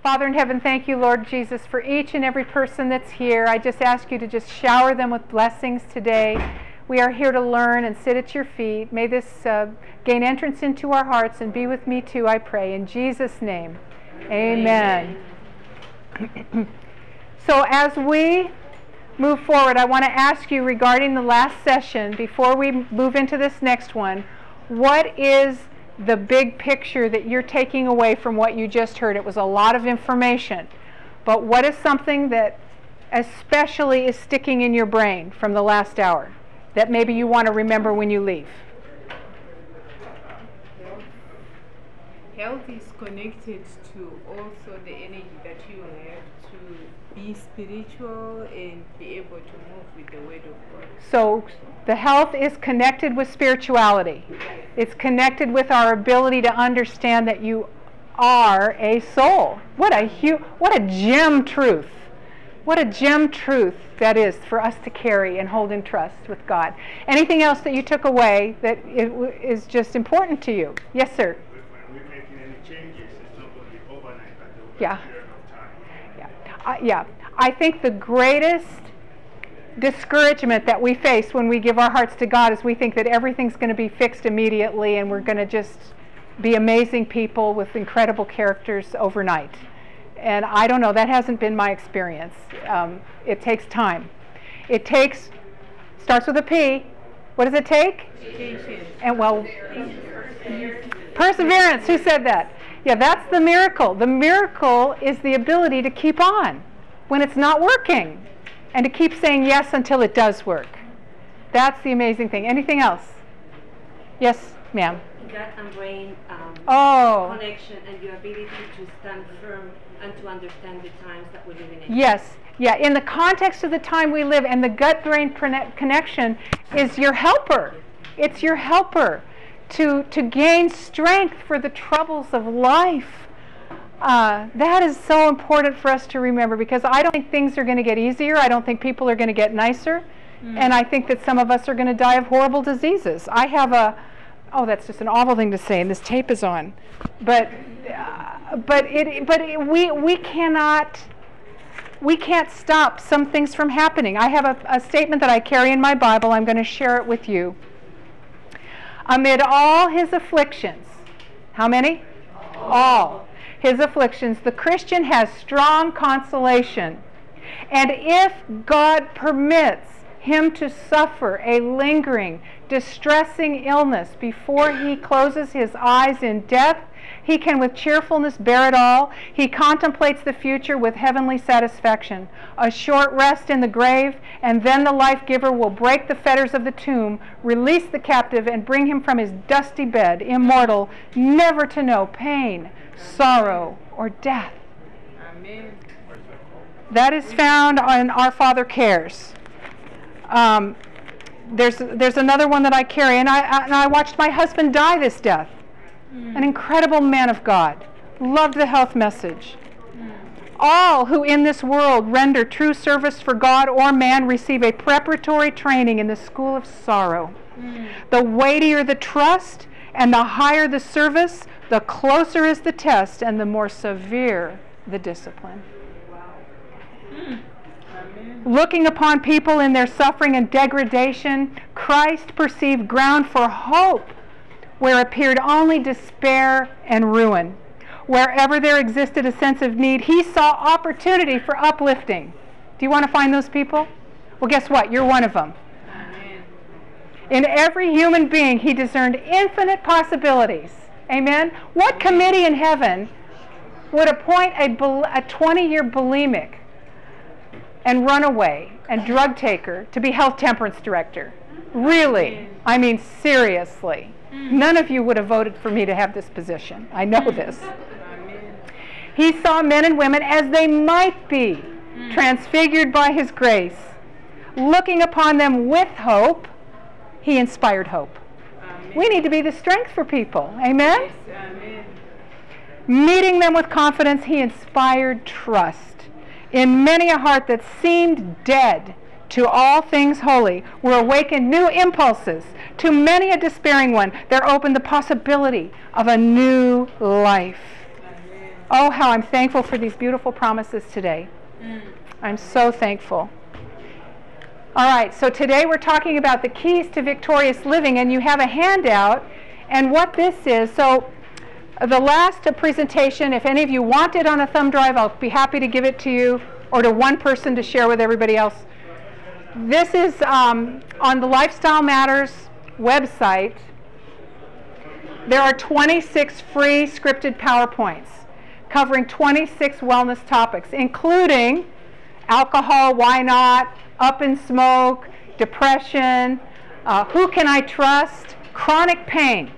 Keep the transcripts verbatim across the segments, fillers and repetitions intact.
Father in heaven, thank you, Lord Jesus, for each and every person that's here. I just ask you to just shower them with blessings today. We are here to learn and sit at your feet. May this uh, gain entrance into our hearts and be with me too, I pray. In Jesus' name, amen. Amen. So as we move forward, I want to ask you regarding the last session, before we move into this next one, what is the big picture that you're taking away from what you just heard? It was a lot of information, but what is something that especially is sticking in your brain from the last hour that maybe you want to remember when you leave? Health is connected to also the energy that you have to be spiritual and be able to move with the word of God. So the health is connected with spirituality. It's connected with our ability to understand that you are a soul. What a hu- what a gem truth. What a gem truth that is for us to carry and hold in trust with God. Anything else that you took away that is just important to you? Yes, sir. When we're making any changes, it's not going to be overnight, but over Yeah. a period of time. Yeah. Uh, yeah. I think the greatest discouragement that we face when we give our hearts to God is we think that everything's going to be fixed immediately and we're going to just be amazing people with incredible characters overnight. And I don't know, that hasn't been my experience. Um, it takes time. It takes, starts with a P. What does it take? Patience. And well, perseverance. Who said that? Yeah, that's the miracle. The miracle is the ability to keep on when it's not working and to keep saying yes until it does work. That's the amazing thing. Anything else? Yes, ma'am. Gut and brain um, Oh. connection and your ability to stand firm and to understand the times that we live in. Yes. Yeah, in the context of the time we live, and the gut-brain connection is your helper. It's your helper to, to gain strength for the troubles of life. Uh, that is so important for us to remember, because I don't think things are going to get easier. I don't think people are going to get nicer. Mm. And I think that some of us are going to die of horrible diseases. I have a, oh, that's just an awful thing to say, and this tape is on. But, uh, but, it, but it, we, we cannot... We can't stop some things from happening. I have a, a statement that I carry in my Bible. I'm going to share it with you. Amid all his afflictions, how many? All. all his afflictions, the Christian has strong consolation. And if God permits him to suffer a lingering, distressing illness before he closes his eyes in death, he can with cheerfulness bear it all. He contemplates the future with heavenly satisfaction. A short rest in the grave, and then the life-giver will break the fetters of the tomb, release the captive, and bring him from his dusty bed, immortal, never to know pain, sorrow, or death. Amen. That is found on Our Father Cares. Um, there's, there's another one that I carry, and I, I, and I watched my husband die this death. An incredible man of God. Loved the health message. Mm. All who in this world render true service for God or man receive a preparatory training in the school of sorrow. Mm. The weightier the trust and the higher the service, the closer is the test and the more severe the discipline. Wow. Mm. Looking upon people in their suffering and degradation, Christ perceived ground for hope where appeared only despair and ruin. Wherever there existed a sense of need, he saw opportunity for uplifting. Do you want to find those people? Well, guess what? You're one of them. Amen. In every human being, he discerned infinite possibilities. Amen? What committee in heaven would appoint a twenty-year bulimic and runaway and drug taker to be health temperance director? Really? I mean, seriously. None of you would have voted for me to have this position. I know this. He saw men and women as they might be, transfigured by his grace. Looking upon them with hope, he inspired hope. Amen. We need to be the strength for people. Amen? Yes, amen. Meeting them with confidence, he inspired trust. In many a heart that seemed dead to all things holy were awakened new impulses. To many a despairing one, there opened the possibility of a new life. Amen. Oh, how I'm thankful for these beautiful promises today. Mm. I'm so thankful. All right, so today we're talking about the keys to victorious living, and you have a handout. And what this is, so the last presentation, if any of you want it on a thumb drive, I'll be happy to give it to you, or to one person to share with everybody else. This is um, on the Lifestyle Matters website. There are twenty-six free scripted PowerPoints covering twenty-six wellness topics, including alcohol, why not, up in smoke, depression, uh, who can I trust, chronic pain.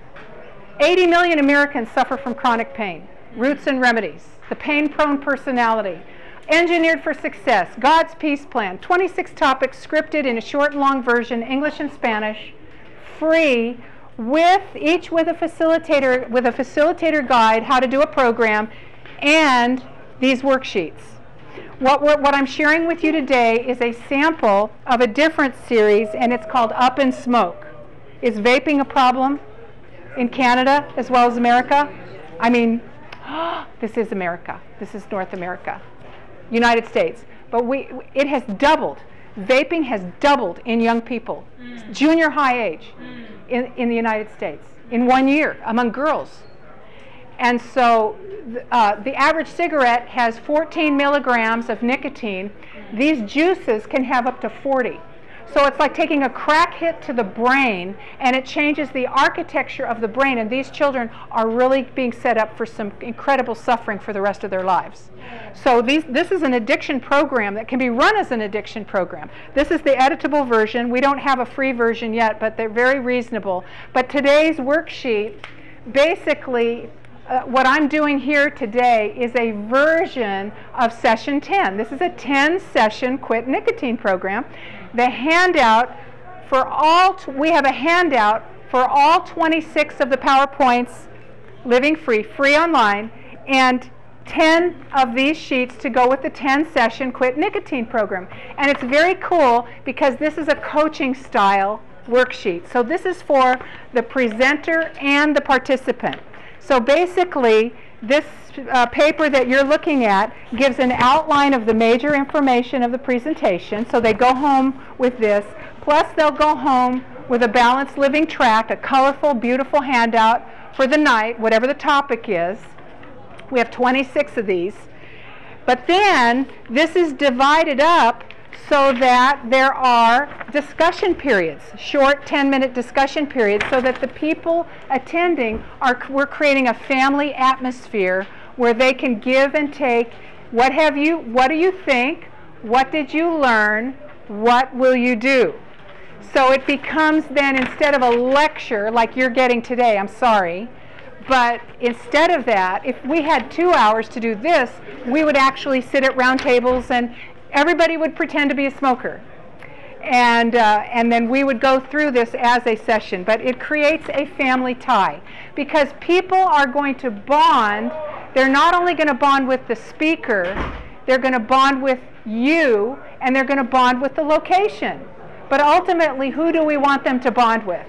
eighty million Americans suffer from chronic pain. Roots and remedies, the pain-prone personality, engineered for success, God's peace plan, twenty-six topics scripted in a short and long version, English and Spanish, free, with each with a facilitator, with a facilitator guide, how to do a program, and these worksheets. What, we're, what I'm sharing with you today is a sample of a different series, and it's called Up in Smoke. Is vaping a problem in Canada as well as America? I mean, this is America. This is North America, United States. But we, it has doubled. Vaping has doubled in young people, mm. junior high age, mm. in, in the United States in one year among girls. And so uh, the average cigarette has fourteen milligrams of nicotine. These juices can have up to forty. So it's like taking a crack hit to the brain, and it changes the architecture of the brain, and these children are really being set up for some incredible suffering for the rest of their lives. So these, this is an addiction program that can be run as an addiction program. This is the editable version. We don't have a free version yet, but they're very reasonable. But today's worksheet, basically, uh, what I'm doing here today is a version of session ten. This is a ten session quit nicotine program. The handout for all, t we have a handout for all twenty-six of the PowerPoints, living free, free online, and ten of these sheets to go with the ten session quit nicotine program. And it's very cool because this is a coaching style worksheet. So this is for the presenter and the participant. So basically, this uh, paper that you're looking at gives an outline of the major information of the presentation. So they go home with this. Plus, they'll go home with a balanced living tract, a colorful, beautiful handout for the night, whatever the topic is. We have twenty-six of these. But then, this is divided up so that there are discussion periods, short ten-minute discussion periods, so that the people attending are, we're creating a family atmosphere where they can give and take. What have you, what do you think? What did you learn? What will you do? So it becomes then, instead of a lecture like you're getting today, I'm sorry, but instead of that, if we had two hours to do this, we would actually sit at round tables and everybody would pretend to be a smoker. And, uh, and then we would go through this as a session. But it creates a family tie because people are going to bond. They're not only going to bond with the speaker, they're going to bond with you, and they're going to bond with the location. But ultimately, who do we want them to bond with?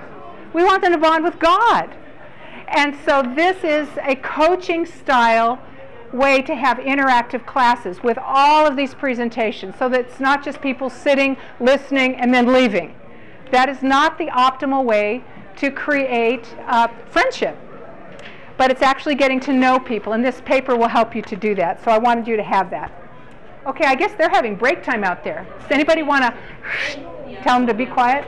We want them to bond with God. And so this is a coaching style way to have interactive classes with all of these presentations, so that it's not just people sitting, listening, and then leaving. That is not the optimal way to create uh, friendship. But it's actually getting to know people, and this paper will help you to do that. So I wanted you to have that. Okay, I guess they're having break time out there. Does anybody want to tell them to be quiet?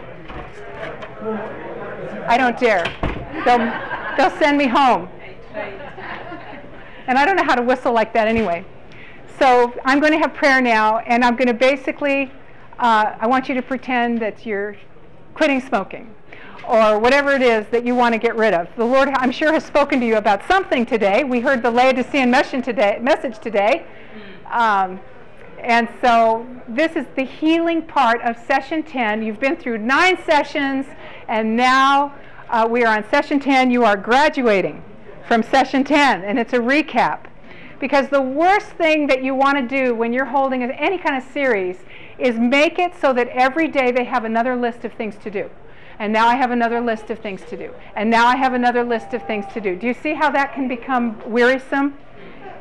I don't dare. They'll, they'll send me home. And I don't know how to whistle like that anyway. So I'm going to have prayer now, and I'm going to basically, uh, I want you to pretend that you're quitting smoking, or whatever it is that you want to get rid of. The Lord, I'm sure, has spoken to you about something today. We heard the Laodicean message today. Message today. Um, and so this is the healing part of session ten. You've been through nine sessions, and now uh, we are on session ten. You are graduating from session ten, and it's a recap. Because the worst thing that you want to do when you're holding any kind of series is make it so that every day they have another list of things to do. And now I have another list of things to do. And now I have another list of things to do. Do you see how that can become wearisome?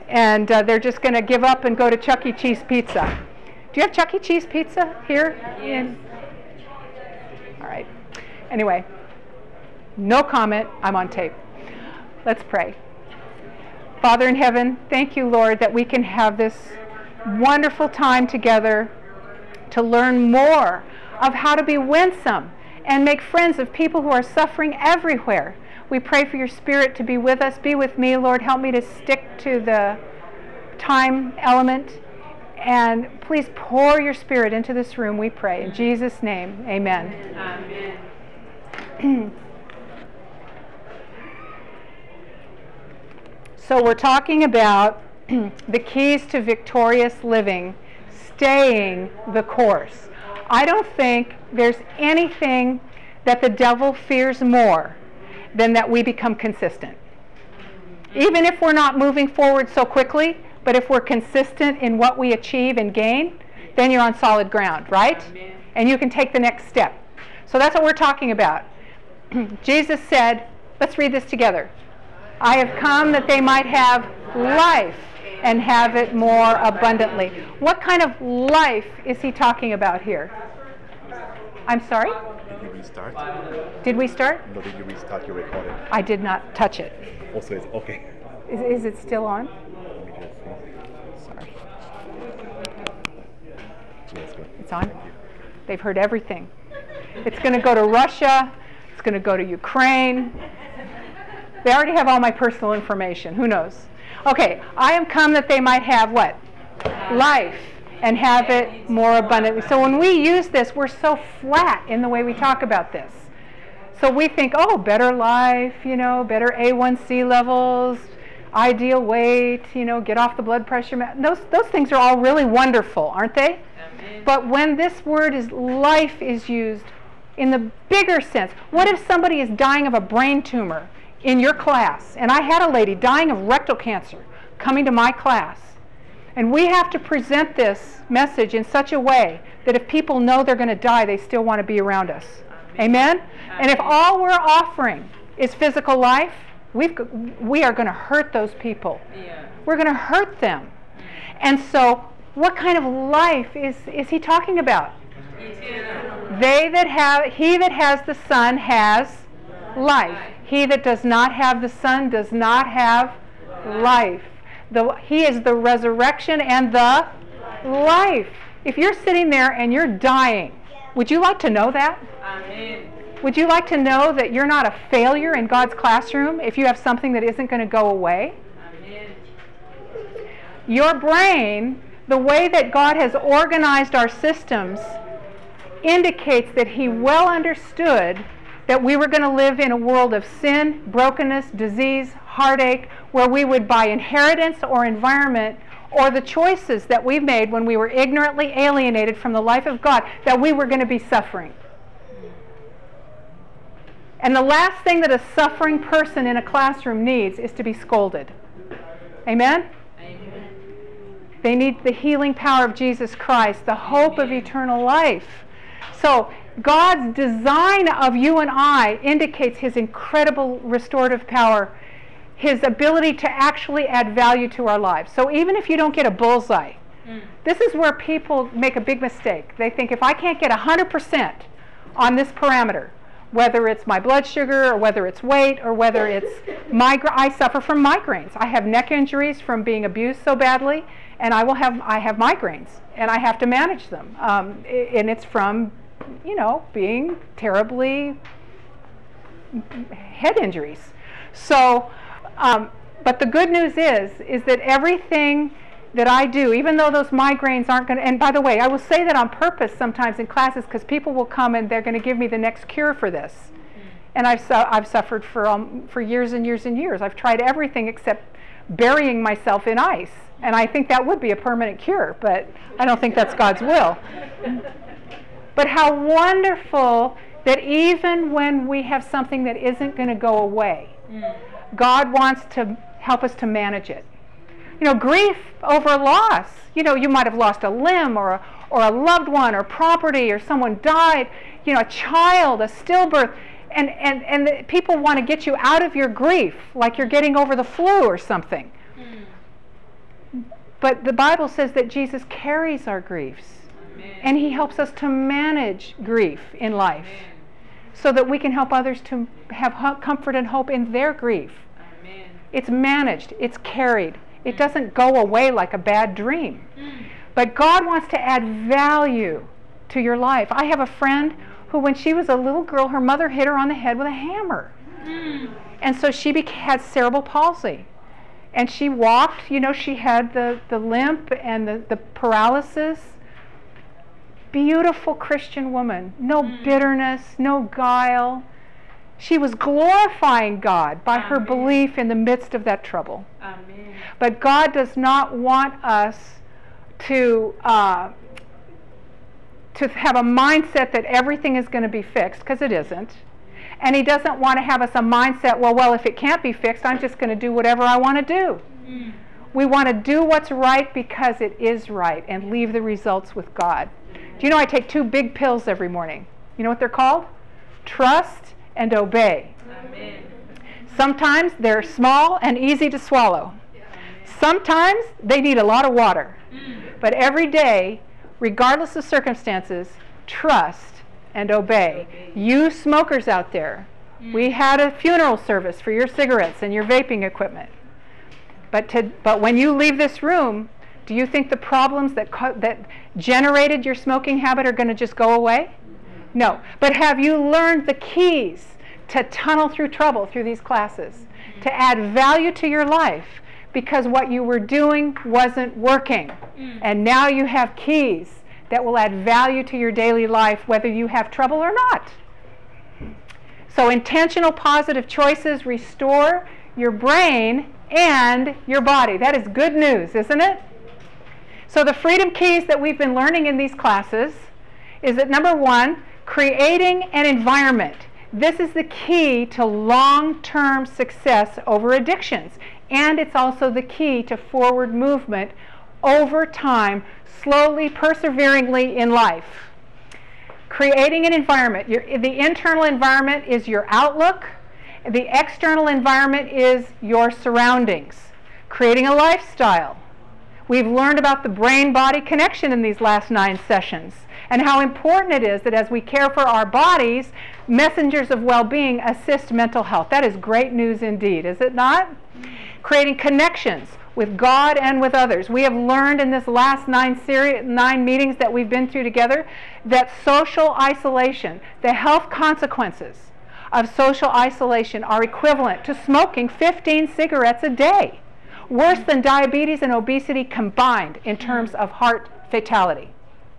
and uh, they're just going to give up and go to Chuck E. Cheese Pizza. Do you have Chuck E. Cheese Pizza here? Yes. All right. Anyway, no comment. I'm on tape. Let's pray. Father in heaven, thank you, Lord, that we can have this wonderful time together to learn more of how to be winsome and make friends of people who are suffering everywhere. We pray for your Spirit to be with us. Be with me, Lord. Help me to stick to the time element. And please pour your Spirit into this room, we pray. In Jesus' name, amen. Amen. So we're talking about the keys to victorious living, staying the course. I don't think there's anything that the devil fears more than that we become consistent. Even if we're not moving forward so quickly, but if we're consistent in what we achieve and gain, then you're on solid ground, right? Amen. And you can take the next step. So that's what we're talking about. Jesus said, let's read this together. I have come that they might have life and have it more abundantly. What kind of life is he talking about here? I'm sorry? Did you restart? Did we start? No, did you restart your recording? I did not touch it. Also, it's okay. Is, is it still on? Let me just see. Sorry. Yes, good. It's on? They've heard everything. It's going to go to Russia. It's going to go to Ukraine. They already have all my personal information. Who knows? Okay, I am come that they might have what? Life, and have it more abundantly. So when we use this, we're so flat in the way we talk about this. So we think, oh, better life, you know, better A one C levels, ideal weight, you know, get off the blood pressure. Ma- those, those things are all really wonderful, aren't they? Amen. But when this word is life is used in the bigger sense, what if somebody is dying of a brain tumor in your class? And I had a lady dying of rectal cancer coming to my class. And we have to present this message in such a way that if people know they're going to die, they still want to be around us. Amen? Amen? And if all we're offering is physical life, we've, we are going to hurt those people. Yeah. We're going to hurt them. And so what kind of life is, is he talking about? Eternal. They that have, he that has the Son has life. He that does not have the Son does not have life. The, he is the resurrection and the life. If you're sitting there and you're dying, would you like to know that? Amen. Would you like to know that you're not a failure in God's classroom if you have something that isn't going to go away? Amen. Your brain, the way that God has organized our systems, indicates that he well understood that we were going to live in a world of sin, brokenness, disease, heartache, where we would, by inheritance or environment, or the choices that we made when we were ignorantly alienated from the life of God, that we were going to be suffering. And the last thing that a suffering person in a classroom needs is to be scolded. Amen? Amen. They need the healing power of Jesus Christ, the hope of eternal life. So God's design of you and I indicates his incredible restorative power, his ability to actually add value to our lives. So even if you don't get a bullseye, mm. this is where people make a big mistake. They think if I can't get one hundred percent on this parameter, whether it's my blood sugar or whether it's weight or whether it's migra- I suffer from migraines. I have neck injuries from being abused so badly, and I will have I have migraines, and I have to manage them. Um, and it's from, you know, being terribly head injuries. So, um, but the good news is, is that everything that I do, even though those migraines aren't going to, and by the way, I will say that on purpose sometimes in classes because people will come and they're going to give me the next cure for this. Mm. And I've, su- I've suffered for, um, for years and years and years. I've tried everything except burying myself in ice. And I think that would be a permanent cure, but I don't think that's God's will. But how wonderful that even when we have something that isn't going to go away, mm. God wants to help us to manage it. You know, grief over loss. You know, you might have lost a limb or a, or a loved one or property or someone died, you know, a child, a stillbirth. And, and, and the, people want to get you out of your grief like you're getting over the flu or something. Mm. But the Bible says that Jesus carries our griefs. Amen. And he helps us to manage grief in life. Amen. So that we can help others to have ho- comfort and hope in their grief. Amen. It's managed. It's carried. It doesn't go away like a bad dream. Mm. But God wants to add value to your life. I have a friend who, when she was a little girl, her mother hit her on the head with a hammer. Mm. And so she beca- had cerebral palsy. And she walked, you know, she had the, the limp and the, the paralysis. Beautiful Christian woman. No Mm. bitterness, no guile. She was glorifying God by her Amen. belief in the midst of that trouble. Amen. But God does not want us to uh, to have a mindset that everything is going to be fixed, because it isn't. And he doesn't want to have us a mindset, well, well, if it can't be fixed, I'm just going to do whatever I want to do. Mm. We want to do what's right because it is right and leave the results with God. Do you know I take two big pills every morning? You know what they're called? Trust and obey. Amen. Sometimes they're small and easy to swallow. Sometimes they need a lot of water. Mm. But every day, regardless of circumstances, trust and obey. You smokers out there, Mm. we had a funeral service for your cigarettes and your vaping equipment. But to, but when you leave this room, do you think the problems that co- that generated your smoking habit are going to just go away? No. But have you learned the keys to tunnel through trouble through these classes, to add value to your life, because what you were doing wasn't working? Mm. And now you have keys that will add value to your daily life, whether you have trouble or not. So intentional positive choices restore your brain and your body. That is good news, isn't it? So the freedom keys that we've been learning in these classes is that, number one, creating an environment. This is the key to long-term success over addictions. And it's also the key to forward movement over time, slowly, perseveringly in life. Creating an environment. Your, the internal environment is your outlook. The external environment is your surroundings. Creating a lifestyle. We've learned about the brain-body connection in these last nine sessions and how important it is that as we care for our bodies, messengers of well-being assist mental health. That is great news indeed, is it not? Creating connections with God and with others. We have learned in this last nine seri- nine meetings that we've been through together that social isolation, the health consequences of social isolation are equivalent to smoking fifteen cigarettes a day. Worse than diabetes and obesity combined in terms of heart fatality.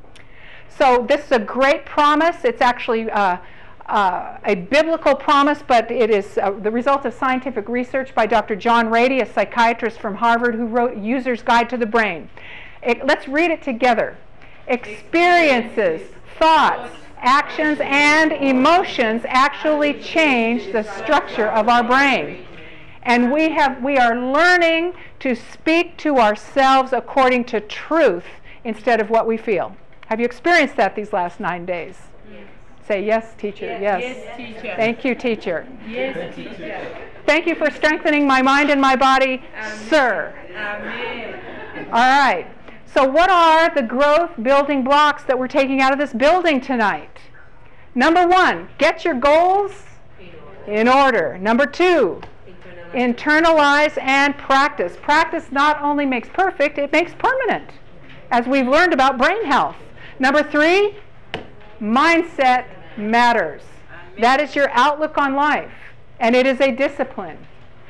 So this is a great promise. It's actually uh, uh, a biblical promise, but it is uh, the result of scientific research by Doctor John Rady, a psychiatrist from Harvard who wrote User's Guide to the Brain. It, let's read it together. Experiences, thoughts, actions, and emotions actually change the structure of our brain. And we have we are learning to speak to ourselves according to truth instead of what we feel. Have you experienced that these last nine days? Yes. Say yes, teacher. Yes. Yes, teacher. Thank you, teacher. Yes, teacher. Thank you for strengthening my mind and my body, Amen. sir. Amen. All right. So what are the growth building blocks that we're taking out of this building tonight? Number one, get your goals in order. Number two, internalize and practice. Practice not only makes perfect, it makes permanent, as we've learned about brain health. Number three, mindset matters. That is your outlook on life, and it is a discipline.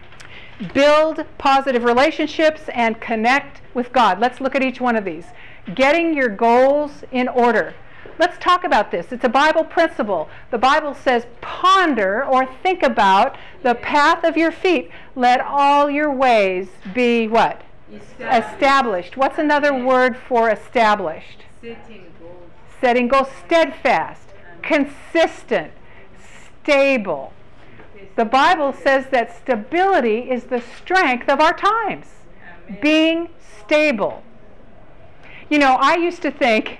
Build positive relationships and connect with God. Let's look at each one of these. Getting your goals in order. Let's talk about this. It's a Bible principle. The Bible says, ponder or think about the path of your feet. Let all your ways be what? Established. Established. What's another word for established? Setting goals. Setting goals. Steadfast, consistent, stable. The Bible says that stability is the strength of our times. Amen. Being stable. You know, I used to think,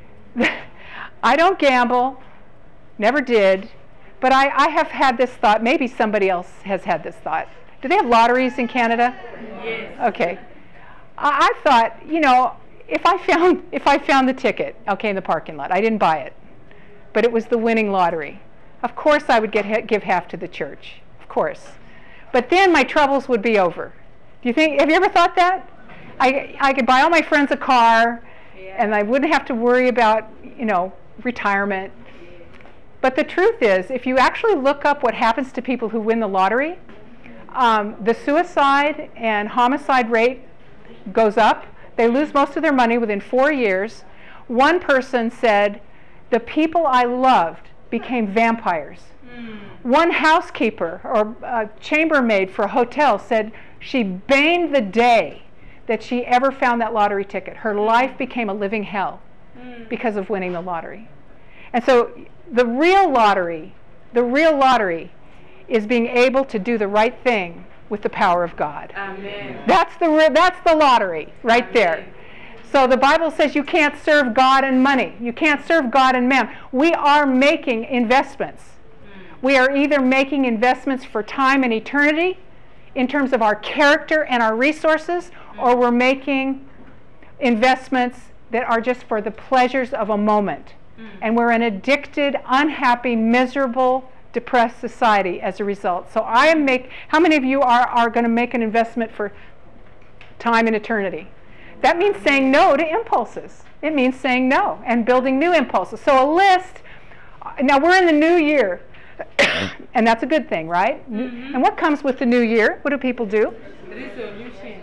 I don't gamble, never did, but I, I have had this thought, maybe somebody else has had this thought. Do they have lotteries in Canada? Yes. Okay. I, I thought, you know, if I found if I found the ticket, okay, in the parking lot, I didn't buy it, but it was the winning lottery. Of course, I would get give half to the church. Of course, but then my troubles would be over. Do you think? Have you ever thought that? I I could buy all my friends a car, Yeah. and I wouldn't have to worry about, you know, retirement. But the truth is, if you actually look up what happens to people who win the lottery, um, the suicide and homicide rate goes up. They lose most of their money within four years. One person said, the people I loved became vampires. Mm. One housekeeper or uh, chambermaid for a hotel said she baned the day that she ever found that lottery ticket. Her life became a living hell Mm. because of winning the lottery. And so the real lottery, the real lottery is being able to do the right thing with the power of God. Amen. That's the re- that's the lottery right there. Amen. So the Bible says you can't serve God and money. You can't serve God and man. We are making investments. Mm. We are either making investments for time and eternity in terms of our character and our resources, Mm. or we're making investments that are just for the pleasures of a moment. Mm. And we're an addicted, unhappy, miserable, depressed society as a result. So I am make how many of you are, are going to make an investment for time and eternity? That means saying no to impulses. It means saying no and building new impulses. So a list, now we're in the new year, and that's a good thing, right? Mhm. And what comes with the new year? What do people do? Resolution.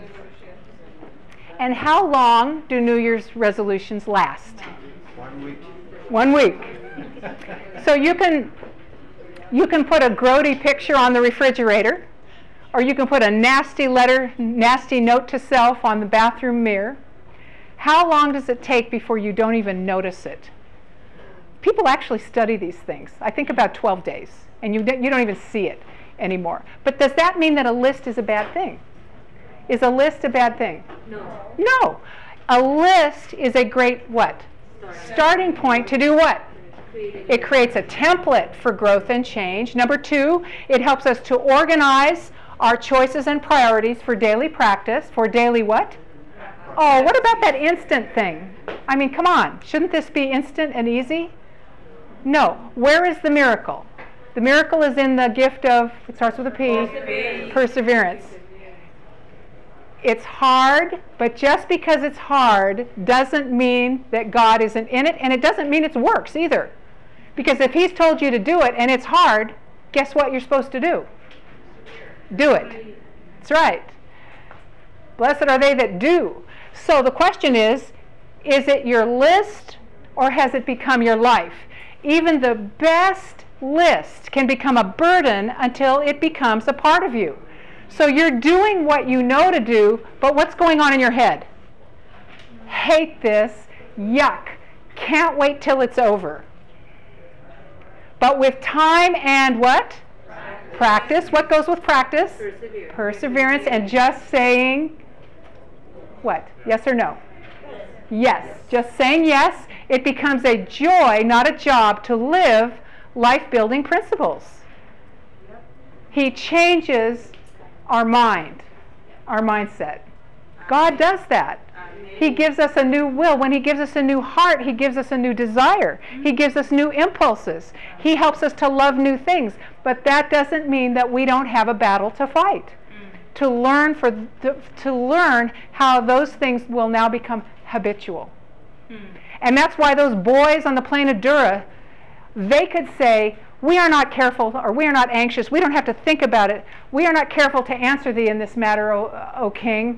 And how long do New Year's resolutions last? One week. One week. So you can you can put a grody picture on the refrigerator, or you can put a nasty letter, nasty note to self on the bathroom mirror. How long does it take before you don't even notice it? People actually study these things. I think about twelve days, and you don't, you don't even see it anymore. But does that mean that a list is a bad thing? Is a list a bad thing? No. No. A list is a great what? Starting point to do what? It creates a template for growth and change. Number two, it helps us to organize our choices and priorities for daily practice. For daily what? Oh, what about that instant thing? I mean, come on. Shouldn't this be instant and easy? No. Where is the miracle? The miracle is in the gift of, it starts with a P, Perseverance. perseverance. It's hard, but just because it's hard doesn't mean that God isn't in it, and it doesn't mean it works either. Because if He's told you to do it and it's hard, guess what you're supposed to do? Do it. That's right. Blessed are they that do. So the question is, is it your list or has it become your life? Even the best list can become a burden until it becomes a part of you. So you're doing what you know to do, but what's going on in your head? Hate this, yuck, can't wait till it's over. But with time and what? Practice. Practice. What goes with practice? Perseverance. Perseverance, and just saying what? Yes or no? Yes. Just saying yes. It becomes a joy, not a job, to live life-building principles. He changes our mind, our mindset. God does that. He gives us a new will. When He gives us a new heart, He gives us a new desire. He gives us new impulses. He helps us to love new things. But that doesn't mean that we don't have a battle to fight. To learn for th- to learn how those things will now become habitual. And that's why those boys on the plain of Dura, they could say, we are not careful, or we are not anxious. We don't have to think about it. We are not careful to answer thee in this matter, O, o King.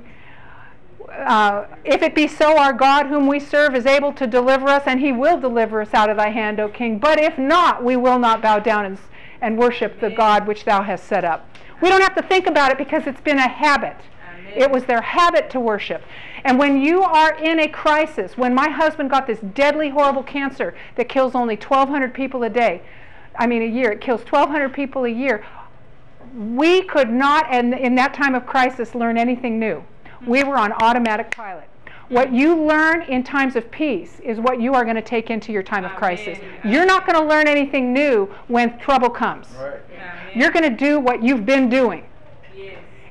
Uh, if it be so, our God whom we serve is able to deliver us, and He will deliver us out of thy hand, O King. But if not, we will not bow down and, and worship the God which thou hast set up. We don't have to think about it because it's been a habit. It was their habit to worship. And when you are in a crisis, when my husband got this deadly, horrible cancer that kills only twelve hundred people a day, I mean a year, it kills twelve hundred people a year, we could not, and in that time of crisis, learn anything new. We were on automatic pilot. What you learn in times of peace is what you are going to take into your time of crisis. You're not going to learn anything new when trouble comes. Right. You're going to do what you've been doing. Yes.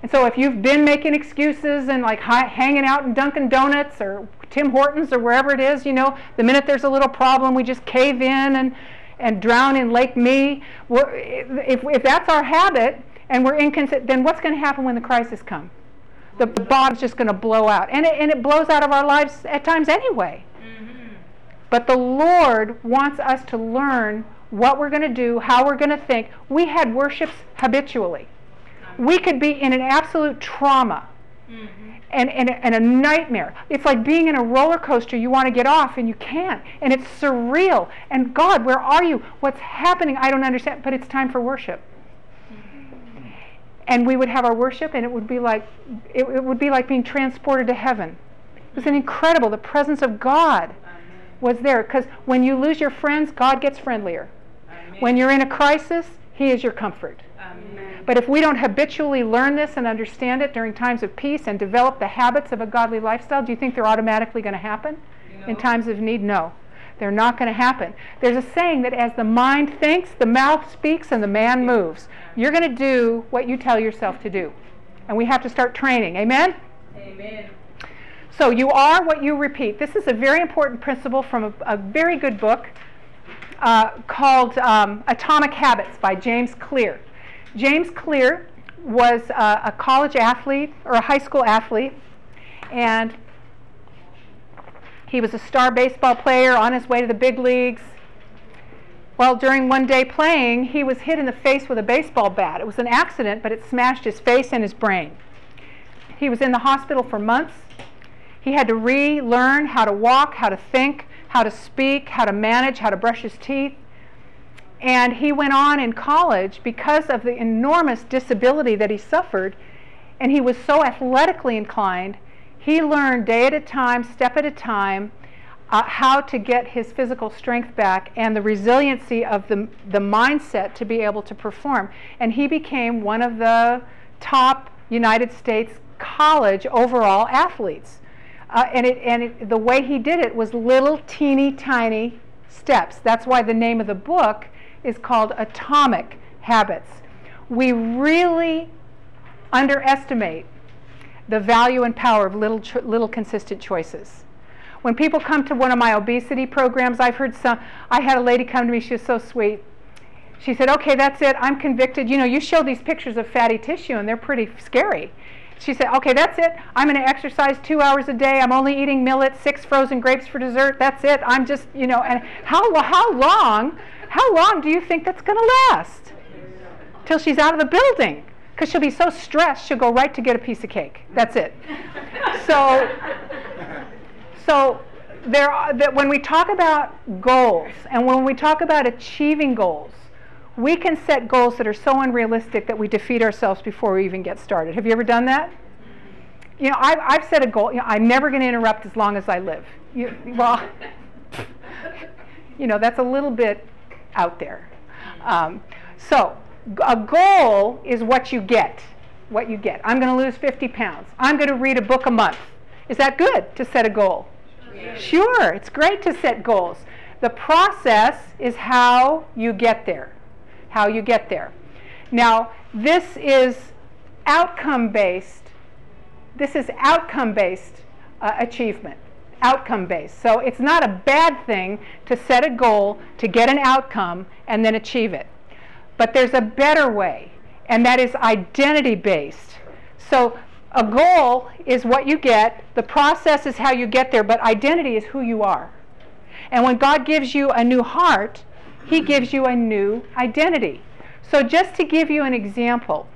And so if you've been making excuses and like hi- hanging out in Dunkin' Donuts or Tim Hortons or wherever it is, you know, the minute there's a little problem, we just cave in and, and drown in Lake Me. We're, if, if that's our habit and we're inconsistent, then what's going to happen when the crisis comes? The, the bottom's just going to blow out. And it, and it blows out of our lives at times anyway. Mm-hmm. But the Lord wants us to learn what we're going to do, how we're going to think. We had worships habitually. We could be in an absolute trauma mm-hmm. and, and, and a nightmare. It's like being in a roller coaster. You want to get off and you can't. And it's surreal. And God, where are you? What's happening? I don't understand. But it's time for worship. Mm-hmm. And we would have our worship, and it would be like it, it would be like being transported to heaven. It was an incredible. The presence of God Amen. Was there. Because when you lose your friends, God gets friendlier. Amen. When you're in a crisis, He is your comfort. Amen. But if we don't habitually learn this and understand it during times of peace and develop the habits of a godly lifestyle, do you think they're automatically going to happen? No. In times of need? No. They're not going to happen. There's a saying that as the mind thinks, the mouth speaks, and the man moves. You're going to do what you tell yourself to do. And we have to start training. Amen? Amen. So you are what you repeat. This is a very important principle from a, a very good book uh, called um, Atomic Habits by James Clear. James Clear was uh, a college athlete or a high school athlete, and he was a star baseball player on his way to the big leagues. Well, during one day playing, he was hit in the face with a baseball bat. It was an accident, but it smashed his face and his brain. He was in the hospital for months. He had to relearn how to walk, how to think, how to speak, how to manage, how to brush his teeth. And he went on in college because of the enormous disability that he suffered, and he was so athletically inclined. He learned day at a time, step at a time, uh, how to get his physical strength back and the resiliency of the, the mindset to be able to perform. And he became one of the top United States college overall athletes. Uh, and it, and it, the way he did it was little teeny tiny steps. That's why the name of the book is called Atomic Habits. We really underestimate the value and power of little, little consistent choices. When people come to one of my obesity programs, I've heard some, I had a lady come to me, she was so sweet. She said, okay, that's it, I'm convicted. You know, you show these pictures of fatty tissue and they're pretty scary. She said, okay, that's it, I'm going to exercise two hours a day, I'm only eating millet, six frozen grapes for dessert, that's it, I'm just, you know, and how, how long, how long do you think that's going to last? Till she's out of the building. Because she'll be so stressed, she'll go right to get a piece of cake. That's it. So, so there are, that when we talk about goals and when we talk about achieving goals, we can set goals that are so unrealistic that we defeat ourselves before we even get started. Have you ever done that? You know, I've, I've set a goal. You know, I'm never going to interrupt as long as I live. You, well, you know, that's a little bit out there. Um, so. A goal is what you get, what you get. I'm going to lose fifty pounds. I'm going to read a book a month. Is that good to set a goal? Sure. Sure, it's great to set goals. The process is how you get there, how you get there. Now, this is outcome-based. This is outcome-based uh, achievement, outcome-based. So it's not a bad thing to set a goal to get an outcome and then achieve it. But there's a better way, and that is identity-based. So a goal is what you get, the process is how you get there, but identity is who you are. And when God gives you a new heart, He gives you a new identity. So just to give you an example,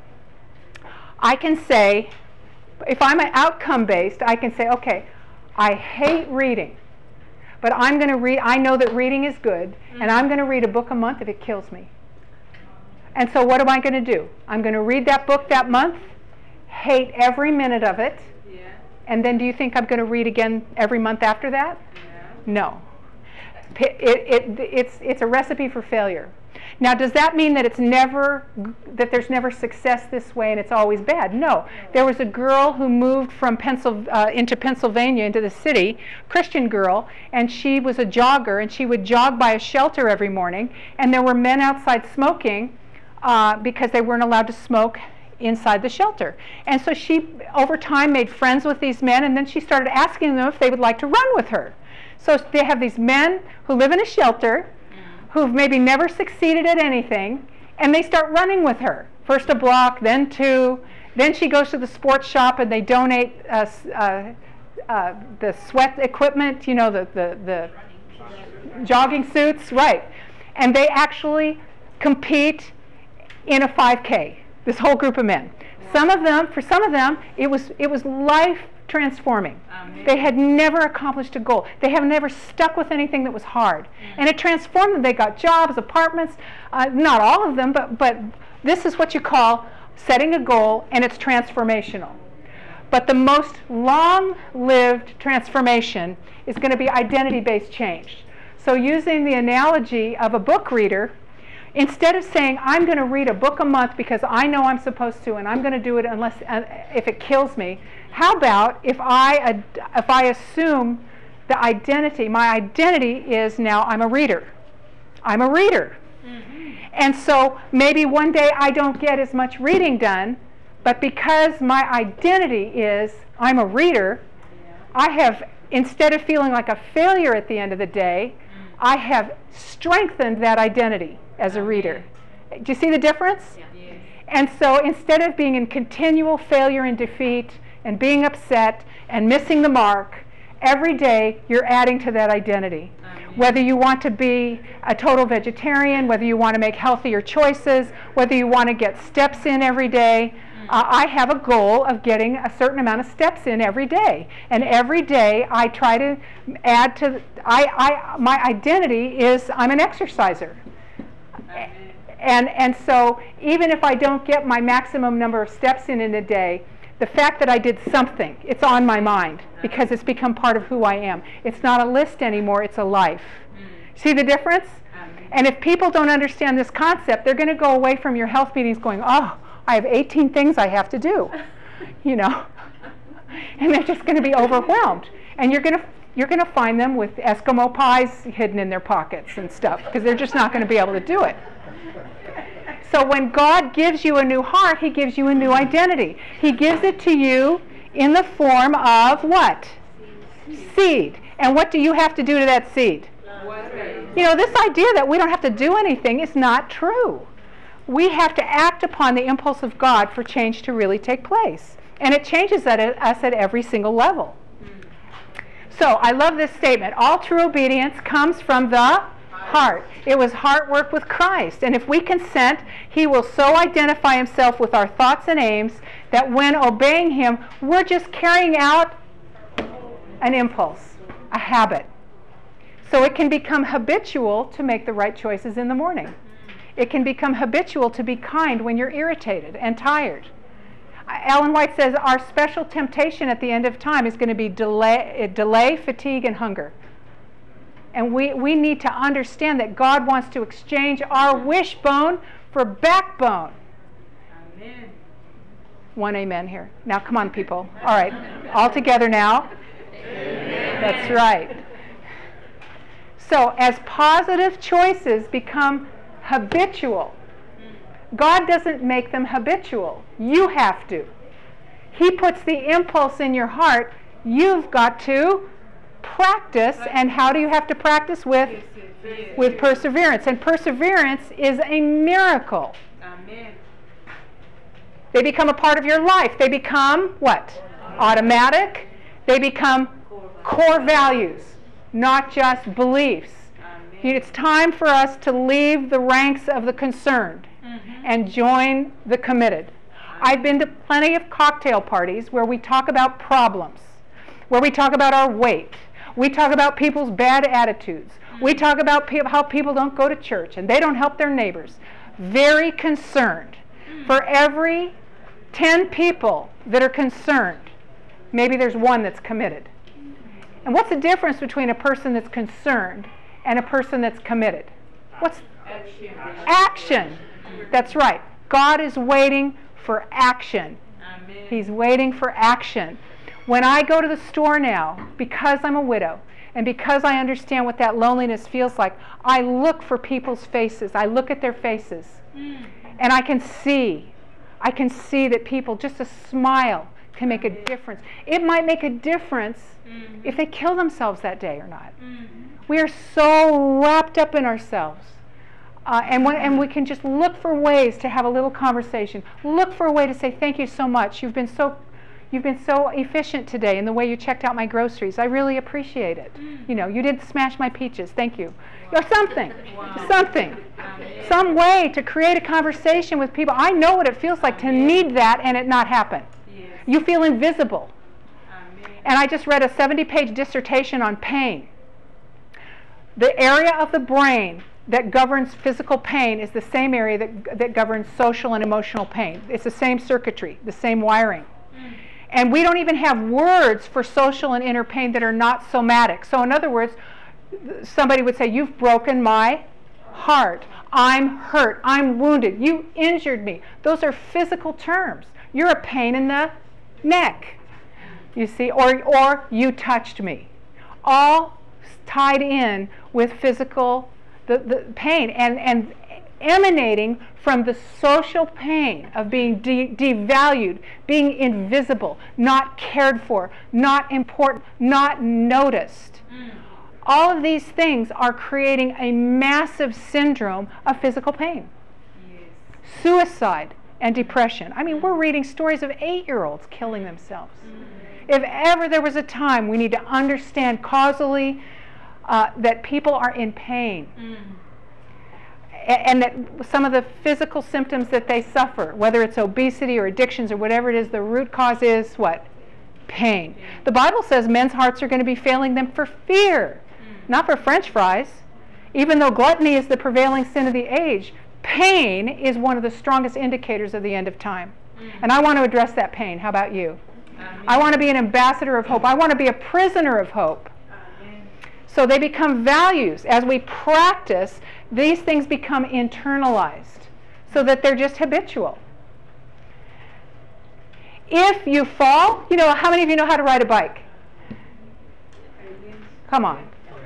I can say, if I'm an outcome-based, I can say, okay, I hate reading, but I'm going to read, I know that reading is good, and I'm going to read a book a month if it kills me. And so what am I going to do? I'm going to read that book that month, hate every minute of it, yeah. And then do you think I'm going to read again every month after that? Yeah. No. It, it, it's, it's a recipe for failure. Now, does that mean that it's never, that there's never success this way and it's always bad? No. There was a girl who moved from Pencil, uh, into Pennsylvania, into the city, Christian girl, and she was a jogger, and she would jog by a shelter every morning, and there were men outside smoking, Uh, because they weren't allowed to smoke inside the shelter. And so she, over time, made friends with these men, and then she started asking them if they would like to run with her. So they have these men who live in a shelter, who've maybe never succeeded at anything, and they start running with her. First a block, then two. Then she goes to the sports shop and they donate uh, uh, uh, the sweat equipment, you know, the, the, the jogging suits, right. And they actually compete in a five K, this whole group of men. Some of them, for some of them, it was, it was life transforming. Amen. They had never accomplished a goal. They have never stuck with anything that was hard. Mm-hmm. And it transformed them. They got jobs, apartments, uh, not all of them, but, but this is what you call setting a goal, and it's transformational. But the most long-lived transformation is going to be identity-based change. So using the analogy of a book reader, instead of saying, I'm going to read a book a month because I know I'm supposed to, and I'm going to do it unless uh, if it kills me, how about if I, ad if I assume the identity, my identity is now I'm a reader. I'm a reader. Mm-hmm. And so maybe one day I don't get as much reading done, but because my identity is I'm a reader, yeah. I have, instead of feeling like a failure at the end of the day, mm. I have strengthened that identity as a reader. Do you see the difference? Yeah. Yes. And so instead of being in continual failure and defeat and being upset and missing the mark, every day you're adding to that identity. Amen. Whether you want to be a total vegetarian, whether you want to make healthier choices, whether you want to get steps in every day, uh, I have a goal of getting a certain amount of steps in every day. And every day I try to add to, I, I, my identity is I'm an exerciser. Amen. And, and so even if I don't get my maximum number of steps in in a day, the fact that I did something, it's on my mind because it's become part of who I am. It's not a list anymore, it's a life. Mm. See the difference? Um, and if people don't understand this concept, they're going to go away from your health meetings going, oh, I have eighteen things I have to do, you know. And they're just going to be overwhelmed. And you're going to you're going to find them with Eskimo pies hidden in their pockets and stuff because they're just not going to be able to do it. So when God gives you a new heart, He gives you a new identity. He gives it to you in the form of what? Seed. And what do you have to do to that seed? You know, this idea that we don't have to do anything is not true. We have to act upon the impulse of God for change to really take place. And it changes at it, us at every single level. So I love this statement. All true obedience comes from the heart. It was heart work with Christ. And if we consent, He will so identify Himself with our thoughts and aims that when obeying Him, we're just carrying out an impulse, a habit. So it can become habitual to make the right choices in the morning. It can become habitual to be kind when you're irritated and tired. Ellen White says our special temptation at the end of time is going to be delay, delay, fatigue, and hunger. And we, we need to understand that God wants to exchange our wishbone for backbone. Amen. One amen here. Now come on, people. All right. All together now. Amen. That's right. So as positive choices become habitual, God doesn't make them habitual. You have to. He puts the impulse in your heart. You've got to practice. And how do you have to practice? With, with perseverance. And perseverance is a miracle. Amen. They become a part of your life. They become what? Automatic. They become core values, not just beliefs. It's time for us to leave the ranks of the concerned mm-hmm. and join the committed. I've been to plenty of cocktail parties where we talk about problems, where we talk about our weight, we talk about people's bad attitudes, mm-hmm. we talk about pe how people don't go to church and they don't help their neighbors. Very concerned. Mm-hmm. For every ten people that are concerned, maybe there's one that's committed. And what's the difference between a person that's concerned and a person that's committed? What's action? Action. That's right. God is waiting for action. Amen. He's waiting for action. When I go to the store now, because I'm a widow, and because I understand what that loneliness feels like, I look for people's faces. I look at their faces. Mm. And I can see I can see that people, just a smile can make a difference. It might make a difference mm-hmm. if they kill themselves that day or not. Mm-hmm. We are so wrapped up in ourselves. Uh, and, when, and we can just look for ways to have a little conversation. Look for a way to say, thank you so much. You've been so, you've been so efficient today in the way you checked out my groceries. I really appreciate it. Mm. You know, you didn't smash my peaches. Thank you. Wow. Or something. Wow. Something. Amen. Some way to create a conversation with people. I know what it feels like Amen. To need that and it not happen. Yes. You feel invisible. Amen. And I just read a seventy-page dissertation on pain. The area of the brain that governs physical pain is the same area that, that governs social and emotional pain. It's the same circuitry, the same wiring. Mm. And we don't even have words for social and inner pain that are not somatic. So in other words, somebody would say, you've broken my heart. I'm hurt. I'm wounded. You injured me. Those are physical terms. You're a pain in the neck, you see, or, or you touched me. All tied in with physical The, the pain and, and emanating from the social pain of being de devalued, being invisible, not cared for, not important, not noticed. Mm. All of these things are creating a massive syndrome of physical pain. Yes. Suicide and depression. I mean, we're reading stories of eight-year-olds killing themselves. Mm. If ever there was a time we need to understand causally Uh, that people are in pain mm. and, and that some of the physical symptoms that they suffer, whether it's obesity or addictions or whatever it is, the root cause is what? Pain. Yeah. The Bible says men's hearts are going to be failing them for fear, mm. not for French fries. Even though gluttony is the prevailing sin of the age, pain is one of the strongest indicators of the end of time. Mm. And I want to address that pain. How about you? Amen. I want to be an ambassador of hope. I want to be a prisoner of hope. So they become values. As we practice, these things become internalized so that they're just habitual. If you fall, you know, how many of you know how to ride a bike? Come on.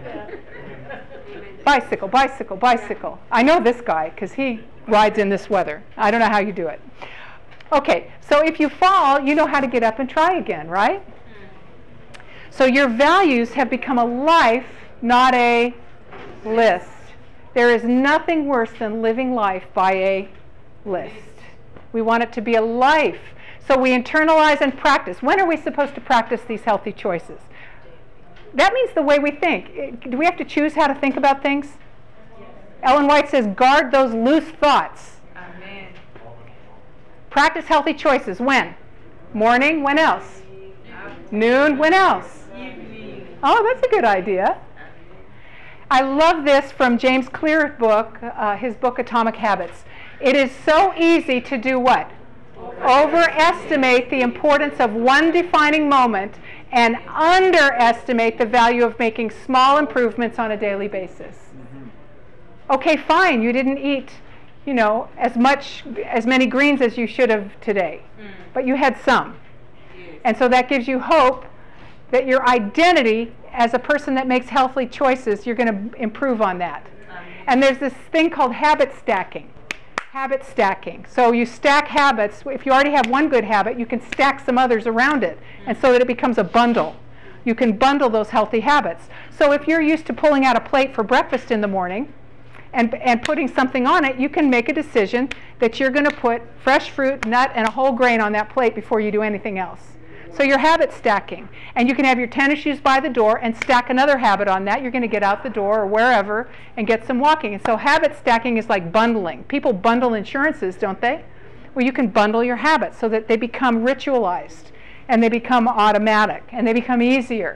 Bicycle, bicycle, bicycle. I know this guy because he rides in this weather. I don't know how you do it. Okay, so if you fall, you know how to get up and try again, right? So your values have become a life, not a list. There is nothing worse than living life by a list. We want it to be a life. So we internalize and practice. When are we supposed to practice these healthy choices? That means the way we think. Do we have to choose how to think about things? Ellen White says, guard those loose thoughts. Amen. Practice healthy choices. When? Morning. When else? Noon. When else? Oh, that's a good idea. I love this from James Clear's book, uh, his book Atomic Habits. It is so easy to do what? Overestimate the importance of one defining moment and underestimate the value of making small improvements on a daily basis. Okay, fine, you didn't eat, you know, as much, as many greens as you should have today, but you had some. And so that gives you hope that your identity as a person that makes healthy choices, you're going to improve on that. And there's this thing called habit stacking. Habit stacking. So you stack habits. If you already have one good habit, you can stack some others around it, and so that it becomes a bundle. You can bundle those healthy habits. So if you're used to pulling out a plate for breakfast in the morning and, and putting something on it, you can make a decision that you're going to put fresh fruit, nut, and a whole grain on that plate before you do anything else. So you're habit stacking. And you can have your tennis shoes by the door and stack another habit on that. You're going to get out the door or wherever and get some walking. And so habit stacking is like bundling. People bundle insurances, don't they? Well, you can bundle your habits so that they become ritualized and they become automatic and they become easier.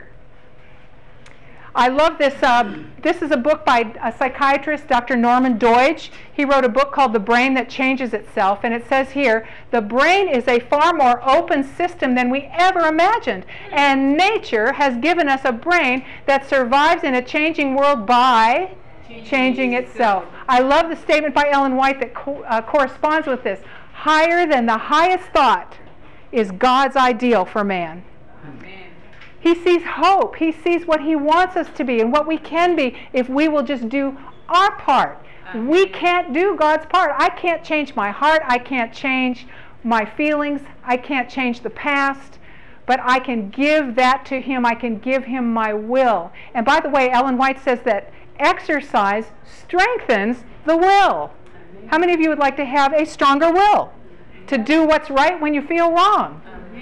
I love this. Uh, this is a book by a psychiatrist, Doctor Norman Doidge. He wrote a book called The Brain That Changes Itself, and it says here, the brain is a far more open system than we ever imagined, and nature has given us a brain that survives in a changing world by changing itself. I love the statement by Ellen White that co uh, corresponds with this. Higher than the highest thought is God's ideal for man. Amen. He sees hope. He sees what he wants us to be and what we can be if we will just do our part. Amen. We can't do God's part. I can't change my heart. I can't change my feelings. I can't change the past. But I can give that to him. I can give him my will. And by the way, Ellen White says that exercise strengthens the will. How many of you would like to have a stronger will? To do what's right when you feel wrong?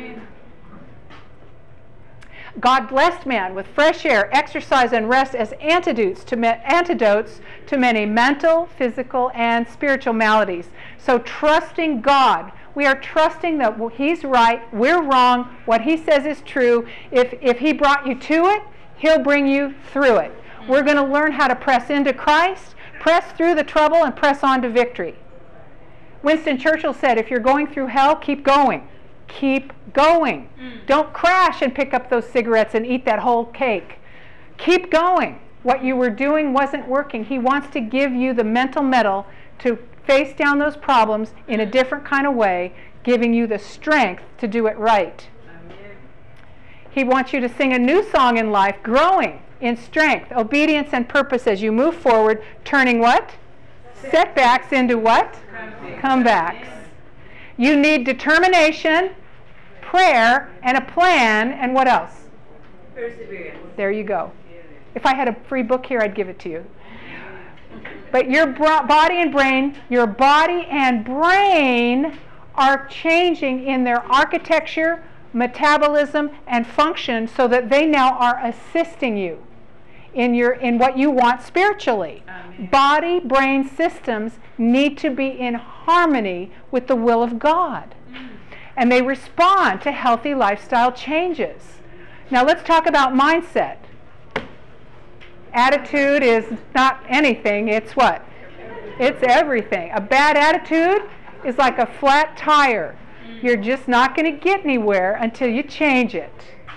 God blessed man with fresh air, exercise, and rest as antidotes to, me- antidotes to many mental, physical, and spiritual maladies. So trusting God. We are trusting that he's right, we're wrong, what he says is true. If, if he brought you to it, he'll bring you through it. We're going to learn how to press into Christ, press through the trouble, and press on to victory. Winston Churchill said, if you're going through hell, keep going. Keep going. Mm. Don't crash and pick up those cigarettes and eat that whole cake. Keep going. What you were doing wasn't working. He wants to give you the mental mettle to face down those problems in a different kind of way, giving you the strength to do it right. Amen. He wants you to sing a new song in life, growing in strength, obedience, and purpose as you move forward, turning what? Setbacks into what? Comebacks. You need determination, prayer, and a plan, and what else? Perseverance. There you go. If I had a free book here, I'd give it to you. But your body and brain, your body and brain are changing in their architecture, metabolism, and function so that they now are assisting you in your in what you want spiritually. Amen. Body, brain systems need to be in harmony with the will of God. Mm. And they respond to healthy lifestyle changes. Now let's talk about mindset. Attitude is not anything, it's what? It's everything. A bad attitude is like a flat tire. You're just not going to get anywhere until you change it.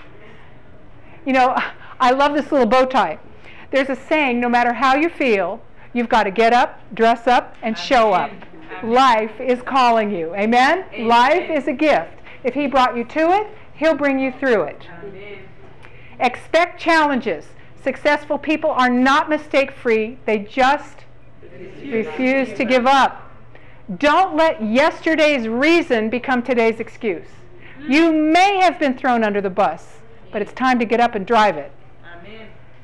You know, I love this little bow tie. There's a saying, no matter how you feel, you've got to get up, dress up, and show up. Life is calling you. Amen? Amen? Life is a gift. If he brought you to it, he'll bring you through it. Amen. Expect challenges. Successful people are not mistake-free. They just refuse, refuse to give up. Don't let yesterday's reason become today's excuse. Mm-hmm. You may have been thrown under the bus, but it's time to get up and drive it. Amen.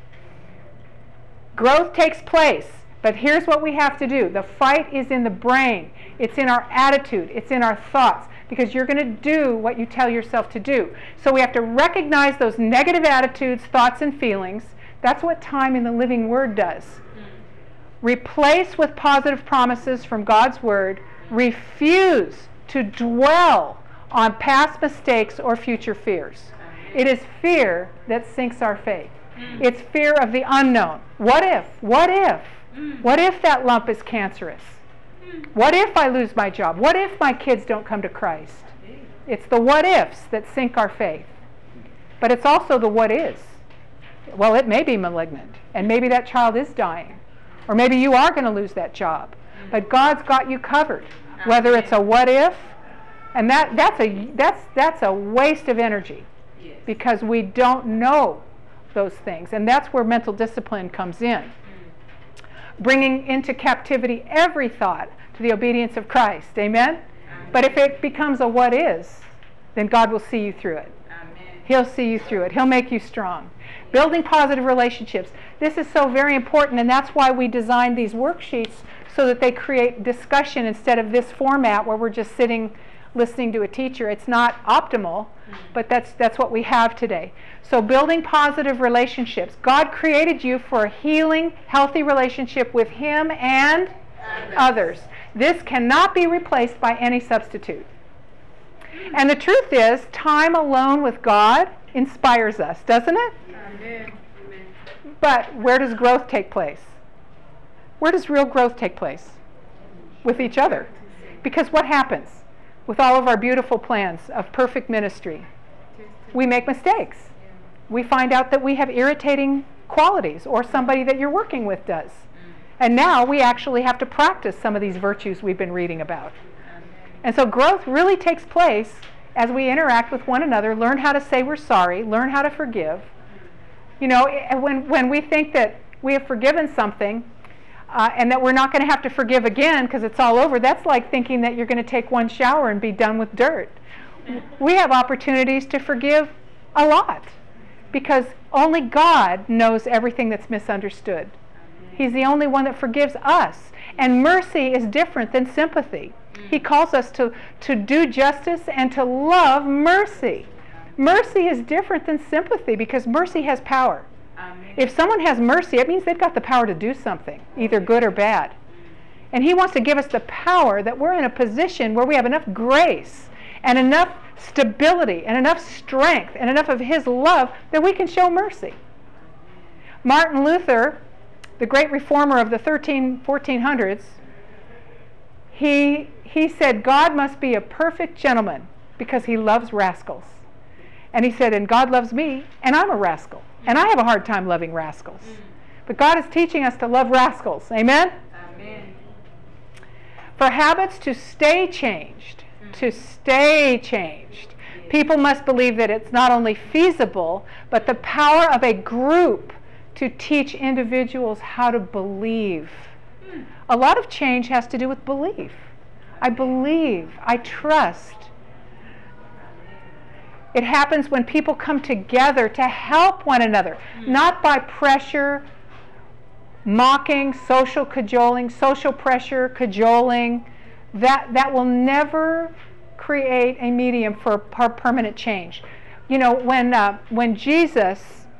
Growth takes place, but here's what we have to do. The fight is in the brain. It's in our attitude. It's in our thoughts, because you're going to do what you tell yourself to do. So we have to recognize those negative attitudes, thoughts, and feelings. That's what Time in the Living Word does. Mm. Replace with positive promises from God's Word. Refuse to dwell on past mistakes or future fears. Amen. It is fear that sinks our faith. Mm. It's fear of the unknown. What if? What if? Mm. What if that lump is cancerous? Mm. What if I lose my job? What if my kids don't come to Christ? Mm. It's the what ifs that sink our faith. But it's also the what is. Well, it may be malignant, and maybe that child is dying, or maybe you are going to lose that job. Mm-hmm. But God's got you covered, whether it's a what if, and that, that's, a, that's, that's a waste of energy, yes, because we don't know those things, and that's where mental discipline comes in. Mm-hmm. Bringing into captivity every thought to the obedience of Christ. Amen? Amen? But if it becomes a what is, then God will see you through it. Amen. He'll see you through it. He'll make you strong. Building positive relationships. This is so very important, and that's why we designed these worksheets so that they create discussion instead of this format where we're just sitting listening to a teacher. It's not optimal, but that's that's what we have today. So building positive relationships. God created you for a healing, healthy relationship with Him and others. others. This cannot be replaced by any substitute. And the truth is, time alone with God inspires us, doesn't it? Amen. But where does growth take place? Where does real growth take place? With each other. Because what happens with all of our beautiful plans of perfect ministry? We make mistakes. We find out that we have irritating qualities, or somebody that you're working with does. And now we actually have to practice some of these virtues we've been reading about. And so growth really takes place as we interact with one another, learn how to say we're sorry, learn how to forgive. You know, when, when we think that we have forgiven something, uh, and that we're not going to have to forgive again because it's all over. That's like thinking that you're going to take one shower and be done with dirt. We have opportunities to forgive a lot because only God knows everything that's misunderstood. He's the only one that forgives us. And mercy is different than sympathy. He calls us to, to do justice and to love mercy. Mercy is different than sympathy because mercy has power. Amen. If someone has mercy, it means they've got the power to do something, either good or bad. And He wants to give us the power that we're in a position where we have enough grace and enough stability and enough strength and enough of His love that we can show mercy. Martin Luther, the great reformer of the thirteen, fourteen hundreds, he, he said, God must be a perfect gentleman because He loves rascals. And he said, and God loves me, and I'm a rascal. And I have a hard time loving rascals. But God is teaching us to love rascals. Amen? Amen. For habits to stay changed, to stay changed, people must believe that it's not only feasible, but the power of a group to teach individuals how to believe. A lot of change has to do with belief. I believe, I trust. It happens when people come together to help one another, not by pressure, mocking, social cajoling, social pressure, cajoling. That, that will never create a medium for per permanent change. You know, when, uh, when Jesus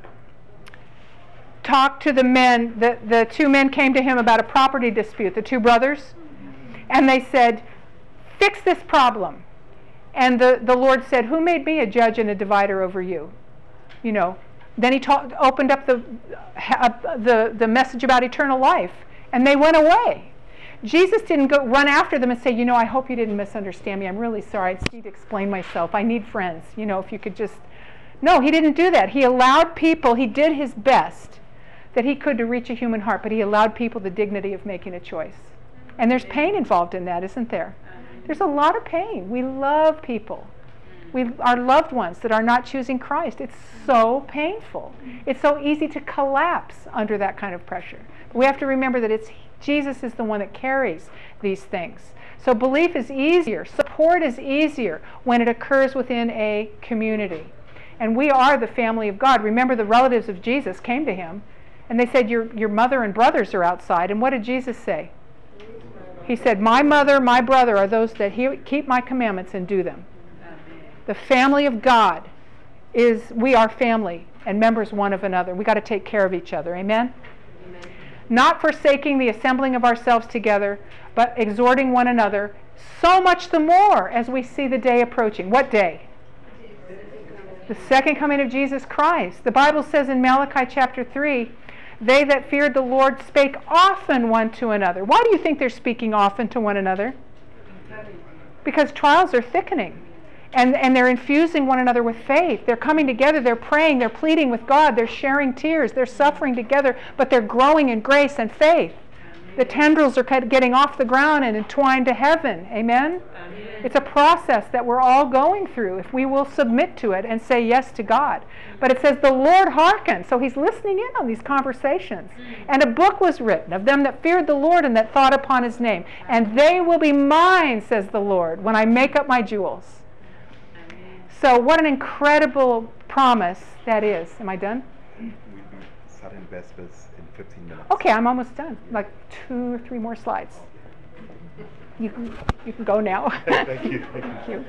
talked to the men, the, the two men came to Him about a property dispute, the two brothers, and they said, fix this problem. And the, the Lord said, who made me a judge and a divider over you? You know. Then He talked, opened up the, uh, the, the message about eternal life, and they went away. Jesus didn't go run after them and say, you know, I hope you didn't misunderstand me. I'm really sorry. I just need to explain myself. I need friends. You know, if you could just... No, He didn't do that. He allowed people, He did His best that He could to reach a human heart, but He allowed people the dignity of making a choice. And there's pain involved in that, isn't there? There's a lot of pain. We love people. We, our loved ones that are not choosing Christ. It's so painful. It's so easy to collapse under that kind of pressure. But we have to remember that it's Jesus is the one that carries these things. So belief is easier. Support is easier when it occurs within a community. And we are the family of God. Remember, the relatives of Jesus came to Him and they said, your, your mother and brothers are outside. And what did Jesus say? He said, my mother, my brother are those that he, keep my commandments and do them. Amen. The family of God is, we are family and members one of another. We got to take care of each other. Amen? Amen? Not forsaking the assembling of ourselves together, but exhorting one another, so much the more as we see the day approaching. What day? The second coming of Jesus Christ. The Bible says in Malachi chapter three, they that feared the Lord spake often one to another. Why do you think they're speaking often to one another? Because trials are thickening. And, and they're infusing one another with faith. They're coming together, they're praying, they're pleading with God, they're sharing tears, they're suffering together, but they're growing in grace and faith. The tendrils are getting off the ground and entwined to heaven. Amen? Amen? It's a process that we're all going through if we will submit to it and say yes to God. But it says the Lord hearkened. So He's listening in on these conversations. And a book was written of them that feared the Lord and that thought upon His name. And they will be mine, says the Lord, when I make up my jewels. So what an incredible promise that is. Am I done? We do sudden Vespers in fifteen minutes. Okay, I'm almost done. Like two or three more slides. You can, you can go now. Thank you. Thank you.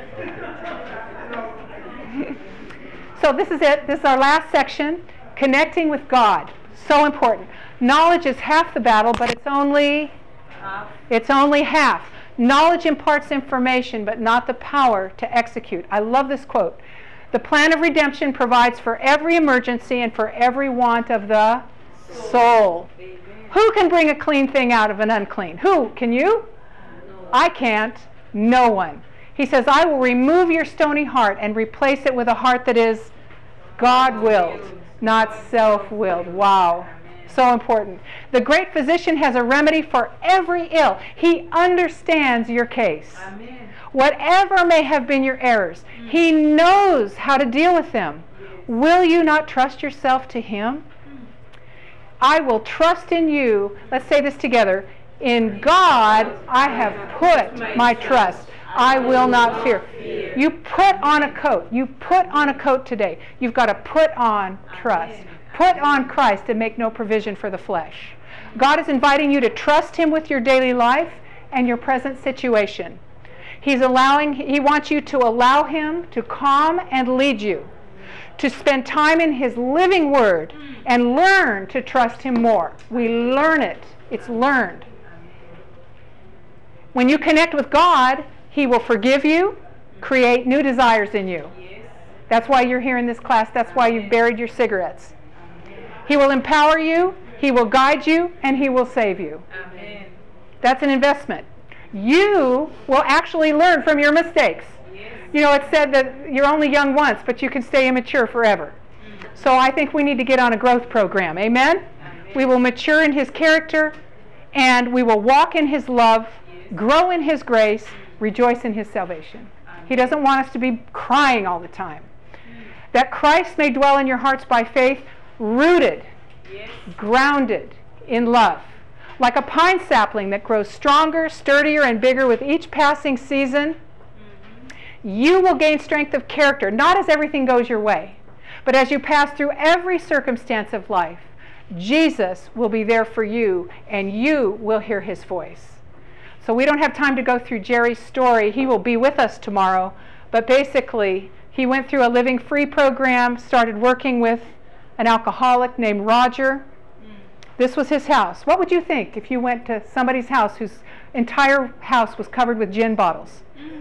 So this is it. This is our last section, connecting with God. So important. Knowledge is half the battle, but it's only half. It's only half. Knowledge imparts information, but not the power to execute. I love this quote. The plan of redemption provides for every emergency and for every want of the soul. soul. Who can bring a clean thing out of an unclean? Who? Can you? No. I can't. No one. He says, I will remove your stony heart and replace it with a heart that is God-willed, not self-willed. Wow. So important. The great physician has a remedy for every ill. He understands your case. Amen. Whatever may have been your errors, mm. He knows how to deal with them. Yes. Will you not trust yourself to Him? Mm. I will trust in you. Let's say this together. In God I have put my trust. I will not fear. You put on a coat. You put on a coat today. You've got to put on trust. Put on Christ and make no provision for the flesh. God is inviting you to trust Him with your daily life and your present situation. He's allowing, He wants you to allow Him to calm and lead you, to spend time in His living Word and learn to trust Him more. We learn it. It's learned. When you connect with God, He will forgive you, create new desires in you. That's why you're here in this class. That's why you've buried your cigarettes. He will empower you, He will guide you, and He will save you. Amen. That's an investment. You will actually learn from your mistakes. You know, it's said that you're only young once, but you can stay immature forever. So I think we need to get on a growth program. Amen? We will mature in His character, and we will walk in His love, grow in His grace, rejoice in His salvation. He doesn't want us to be crying all the time. That Christ may dwell in your hearts by faith, rooted, grounded in love. Like a pine sapling that grows stronger, sturdier, and bigger with each passing season, you will gain strength of character, not as everything goes your way, but as you pass through every circumstance of life, Jesus will be there for you, and you will hear His voice. So we don't have time to go through Jerry's story. He will be with us tomorrow. But basically, he went through a Living Free program, started working with an alcoholic named Roger. This was his house. What would you think if you went to somebody's house whose entire house was covered with gin bottles?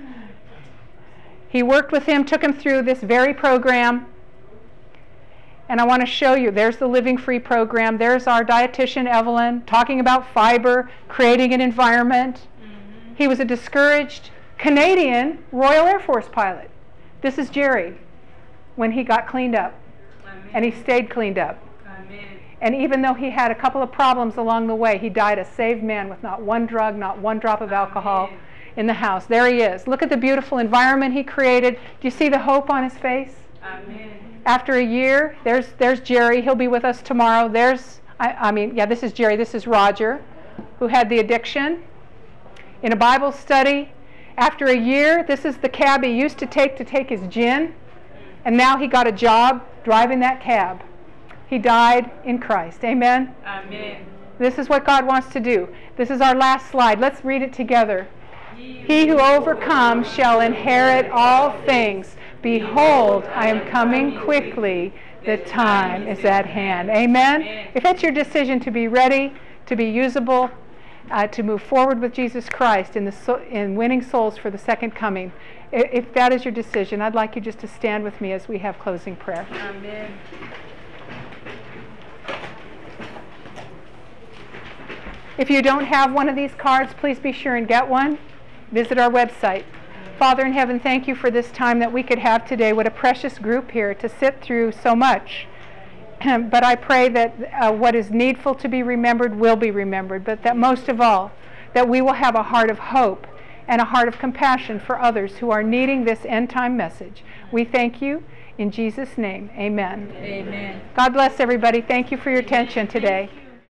He worked with him, took him through this very program. And I want to show you, there's the Living Free program. There's our dietitian, Evelyn, talking about fiber, creating an environment. He was a discouraged Canadian Royal Air Force pilot. This is Jerry when he got cleaned up. Amen. And he stayed cleaned up. Amen. And even though he had a couple of problems along the way, he died a saved man with not one drug, not one drop of alcohol Amen. In the house. There he is. Look at the beautiful environment he created. Do you see the hope on his face? Amen. After a year, there's, there's Jerry. He'll be with us tomorrow. There's, I, I mean, yeah, this is Jerry. This is Roger, who had the addiction. In a Bible study, after a year, this is the cab he used to take to take his gin, and now he got a job driving that cab. He died in Christ. Amen? Amen. This is what God wants to do. This is our last slide. Let's read it together. He who overcomes shall inherit all things. Behold, I am coming quickly. The time is at hand. Amen? If it's your decision to be ready, to be usable, Uh, to move forward with Jesus Christ in, the so in winning souls for the second coming. If, if that is your decision, I'd like you just to stand with me as we have closing prayer. Amen. If you don't have one of these cards, please be sure and get one. Visit our website. Father in heaven, thank you for this time that we could have today. What a precious group here to sit through so much. But I pray that uh, what is needful to be remembered will be remembered, but that most of all, that we will have a heart of hope and a heart of compassion for others who are needing this end-time message. We thank you. In Jesus' name, amen. Amen. God bless everybody. Thank you for your attention today.